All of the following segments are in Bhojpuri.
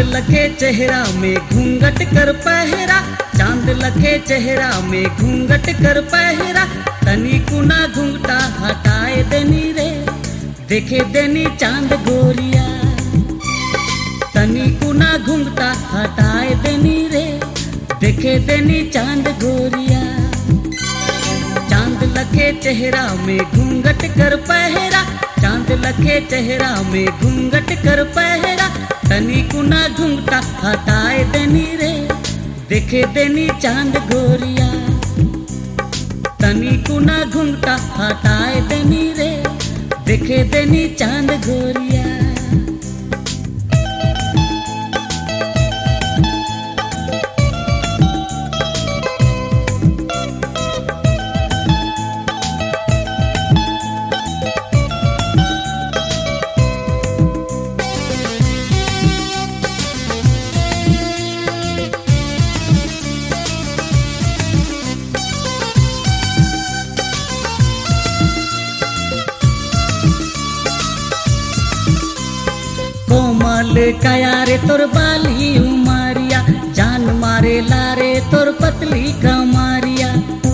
लखे चेहरा में घूंघट कर पहरा, चांद लखे चेहरा में घूंघट कर पहरा। तनी कुना घूंघटा हटाए देनी रे, देखे देनी चांद गोरिया। तनी कुना घूंघटा हटाए देनी रे, देखे देनी चांद गोरिया। चांद लखे चेहरा में घूंघट कर पहरा, चांद लखे चेहरा में घूंघट कर पहरा। तनी कुना घूंघटा हटाए देनी रे, देखे देनी चांद गोरिया। तनी कुना घूंघटा हटाए देनी रे, देखे देनी चांद गोरिया। कोमल काया रे तोर बाली उमारिया, जान मारे लारे तोर पतली कमारिया।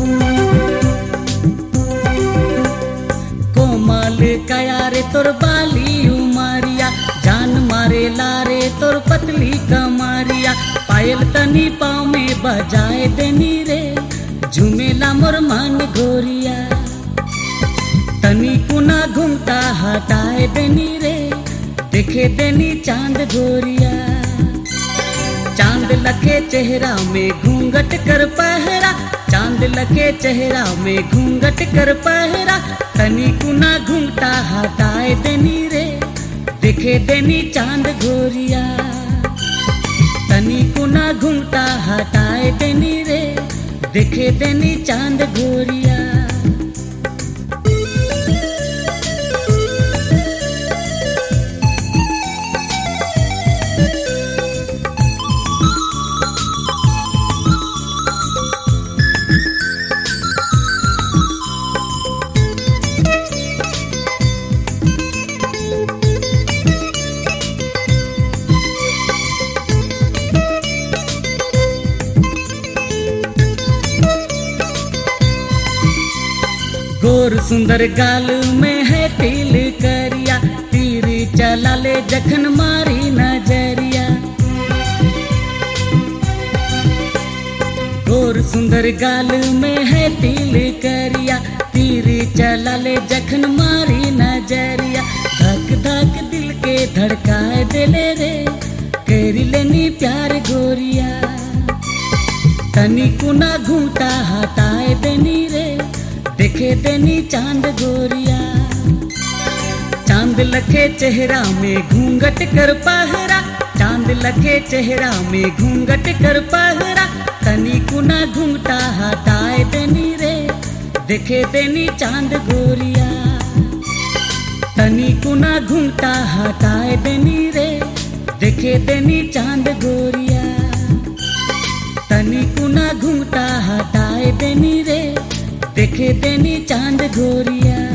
कोमल काया रे तोर बाली उमारिया, जान मारे लारे तोर पतली कमारिया। पायल तनी पाँव में बजाए देनी रे, झूमेला मोर मन गोरिया। तनी कुना घूंघटा हटाए देनी रे, देखे देनी चांद गोरिया। चांद लखे चेहरा में घूंघट कर पहरा, चांद लखे चेहरा में घूंघट कर पहरा। तनी कुना घूंघटा हटाए देनी रे, देखे देनी चांद गोरिया। तनी कुना घूंघटा हटाए देनी रे, देखे देनी चांद गोरिया। गोर सुंदर गाल में है तिल करिया, तीर चला ले जखन मारी नजरिया। गोर सुंदर गाल में है तिल करिया, तीर चला ले जखन मारी नजरिया। धक धक दिल के धड़काए देले रे, करी लेनी प्यार गोरिया। तनी कुना घूंघटा हटाए देनी रे, देखे देनी चांद गोरिया। चांद लखे चेहरा में घूंघट कर पहरा, चांद लखे चेहरा में घूंघट कर पहरा। तनी कुना घूंघटा हटाए देनी रे, देखे देनी चांद गोरिया। तनी कुना घूंघटा हटाए देनी रे, देखे देनी चांद गोरिया। तनी कुना घूंघटा हटाए देनी रे, देखे देनी चांद गोरिया।